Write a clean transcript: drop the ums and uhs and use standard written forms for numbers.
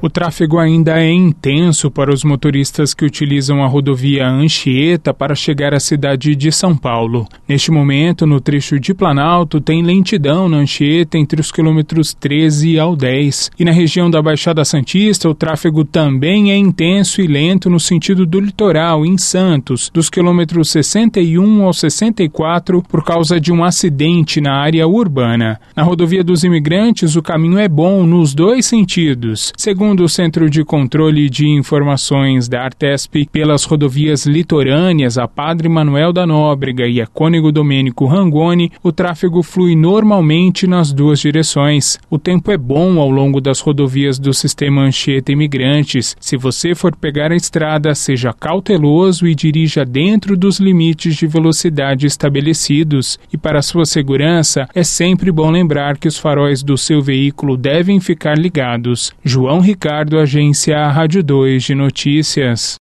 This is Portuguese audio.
O tráfego ainda é intenso para os motoristas que utilizam a rodovia Anchieta para chegar à cidade de São Paulo. Neste momento, no trecho de Planalto, tem lentidão na Anchieta entre os quilômetros 13 ao 10. E na região da Baixada Santista, o tráfego também é intenso e lento no sentido do litoral, em Santos, dos quilômetros 61 ao 64, por causa de um acidente na área urbana. Na rodovia dos Imigrantes, o caminho é bom nos dois sentidos. Segundo o Centro de Controle de Informações da Artesp, pelas rodovias litorâneas, a Padre Manuel da Nóbrega e a Cônego Domênico Rangoni, o tráfego flui normalmente nas duas direções. O tempo é bom ao longo das rodovias do sistema Anchieta Imigrantes. Se você for pegar a estrada, seja cauteloso e dirija dentro dos limites de velocidade estabelecidos. E para sua segurança, é sempre bom lembrar que os faróis do seu veículo devem ficar ligados. João Ricardo, agência Rádio 2 de Notícias.